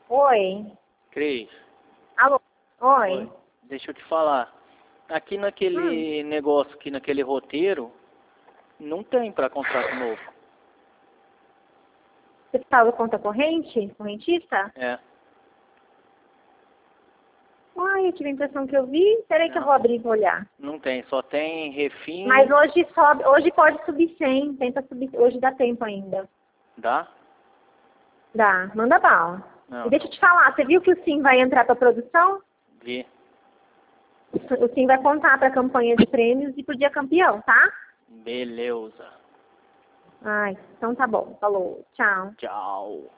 Oi. Cris. Alô? Oi. Oi. Deixa eu te falar. Aqui naquele negócio, aqui naquele roteiro, não tem para contrato novo. Você fala conta corrente? Correntista? É. Ai, eu tive a impressão que eu vi. Peraí que eu Não. vou abrir e vou olhar. Não tem, só tem refim. Mas hoje sobe, hoje pode subir 100. Tenta subir, hoje dá tempo ainda. Dá? Dá, manda bala. Não, E deixa eu te falar, você viu que o Sim vai entrar para produção? vi. O Sim vai contar para a campanha de prêmios e pro dia campeão, tá? Beleza. Ai, então tá bom. Falou. Tchau. Tchau.